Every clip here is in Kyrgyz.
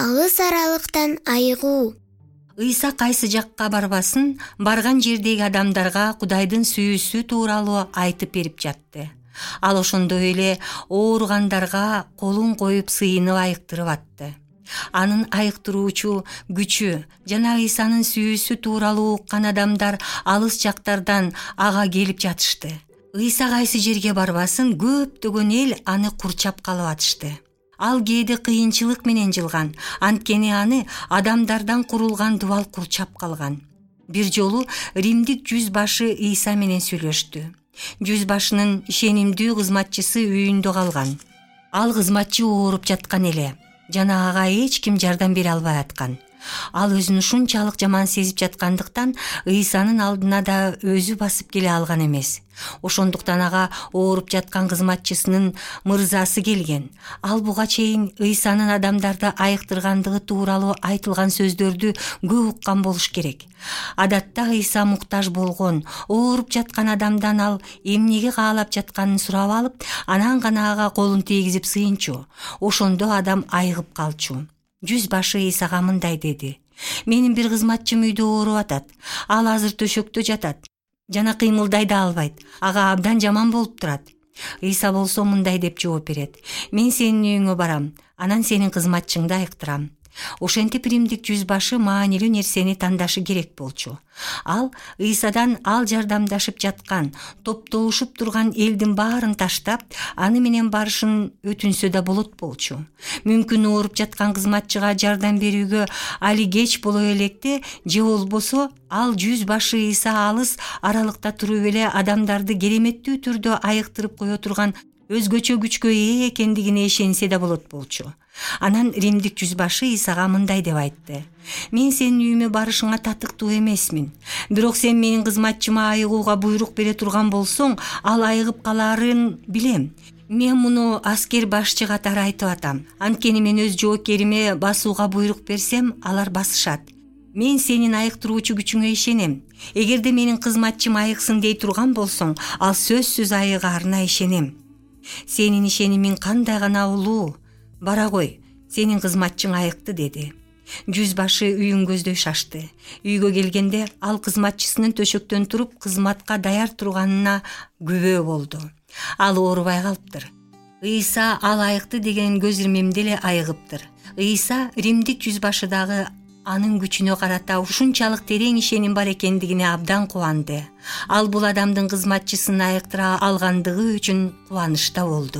алыс аралыктан айыгуу. Ыйса кайсы жакка барбасын, барган жердеги адамдарга Кудайдын сүйүүсү тууралуу айтып берип жатты. Ал ошондой эле ооругандарга колун коюп сыйынып айыктырып атты. Анын айыктыруучу күчү жана Ыйсанын сүйүүсү тууралуу уккан адамдар алыс жактардан ага келип жатышты. Ыйса кайсы жерге барбасын, көптөгөн эл аны курчап калып атышты. Ал кээде кыйынчылык менен жылган, анткени аны адамдардан курулган дубал курчап калган. Бир жолу Римдик жүз башы Ыйса менен сүйлөштү. Жүз башынын ишенимдүү кызматчысы үйүндө калган. Ал кызматчы ооруп жаткан эле жана ага эч ким жардам бере албай аткан. Ал өзүн ушунчалык жаман сезип жаткандыктан Ыйсанын алдына да өзү басып келе алган эмес. Ошондуктан ага ооруп жаткан кызматчысынын мырзасы келген. Ал буга чейин Ыйсанын адамдарды айыктыргандыгы тууралуу айтылган сөздөрдү көп уккан болуш керек. Адатта Ыйса муктаж болгон, ооруп жаткан адамдан ал эмнеге каалап жатканын сурап алып, анан гана ага колун тийгизип сыйынчу. Ошондо адам айыгып калчу. Жүз башы Ыйсага мындай деди: "Менин бир кызматчым үйдө ооруп атат. Ал азыр төшөктө жатат жана кыймылдай да албайт. Ага абдан жаман болуп турат." Ыйса болсо мындай деп жооп берет: "Мен сенин үйүңө барам, анан сенин кызматчыңды айыктырам." Ошентип Римдик жүз башы маанилүү нерсени тандашы керек болчу. Ал Ыйсадан ал жардамдашып жаткан, топтолушуп турган элдин баарын таштап, аны менен барышын өтүнсө да болот болчу. Мүмкүн ооруп жаткан кызматчыга жардам берүүгө али кеч боло электе, же болбосо ал жүз башы Ыйса алыс аралыкта туруп эле адамдарды кереметтүү түрдө айыктырып кое турган өзгөчө күчкө ээ экендигине ишенсе да болот болчу. Анан Римдик жүз башы Ыйсага мындай деп айтты: "Мен сенин үйүмө барышыңа татыктуу эмесмин. Бирок сен менин кызматчыма айыгууга буйрук бере турган болсоң, ал айыгып каларын билем. Мен муну аскер башчы катары айтып атам. Анткени мен өз жоокериме басууга буйрук берсем, алар басышат. Мен сенин айыктыруучу күчүңө ишенем. Эгерде менин кызматчым айыксын дей турган болсоң, ал сөзсүз айыгаарына ишенем. Сенин ишенимиң кандай гана улуу. Бара кой, сенин кызматчың айыкты" деди. Жүз башы үйүн көздөй шашты. Үйгө келгенде ал кызматчысынын төшөктөн туруп кызматка даяр турганына күбө болду. Ал оорубай калыптыр. Ыйса ал айыкты деген көз ирмемде эле айыгыптыр. Ыйса Римдик жүз башыдагы анын күчүнө карата ушунчалык терең ишеним бар экендигине абдан кубанды. Ал бул адамдын кызматчысын айыктыра алгандыгы үчүн кубанычта болду.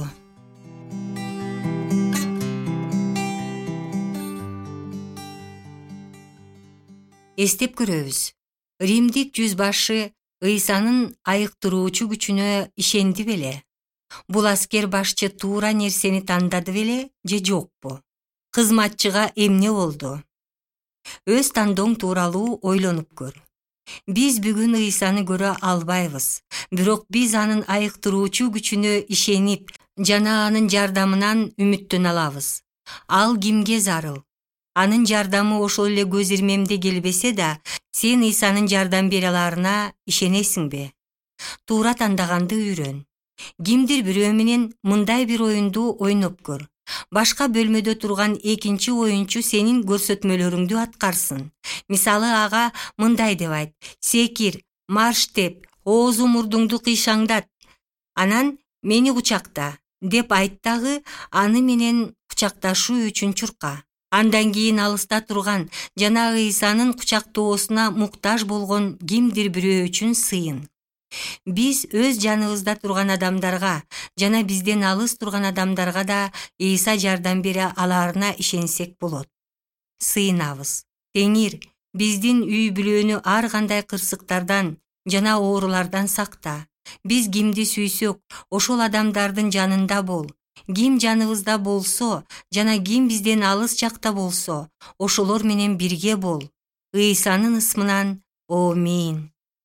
Эстеп көрөбүз. Римдик жүз башы Ыйсанын айыктыруучу күчүнө ишенди беле? Бул аскер башчы туура нерсени тандады беле же жокпу? Кызматчыга эмне болду? Өз тандооң тууралуу ойлонуп көр. Биз бүгүн Ыйсаны көрө албайбыз, бирок биз анын айыктыруучу күчүнө ишенип жана анын жардамынан үмүттөнө алабыз. Ал кимге зарыл? Анын жардамы ошол эле көз ирмемде келбесе да, сен Ыйсанын жардам бере аларына ишенесиңби? Туура тандаганды үйрөн. Кимдир бирөө менен мындай бир оюнду ойноп көр. Башка бөлмөдө турган экинчи оюнчу сенин көрсөтмөлөрүңдү аткарсын. Мисалы ага мындай деп айт: "Секир, марш" деп, оозу мурдуңду кыйшаңдат. Анан "Мени кучакта" деп айт дагы аны менен кучакташуу үчүн чурка. Андан кийин алыста турган жана Ыйсанын кучактоосуна муктаж болгон кимдир бирөө үчүн сыйын. Биз өз жаныбызда турган адамдарга жана бизден алыс турган адамдарга да Ыйса жардам бере аларына ишенсек болот. Сыйынабыз. Теңир, биздин үй бүлөнү ар кандай кырсыктардан жана оорулардан сакта. Биз кимди сүйсөк, ошол адамдардын жанында бол. Ким жаныбызда болсо жана ким бизден алыс жакта болсо, ошолор менен бирге бол. Ыйсанын ысмынан. Амин.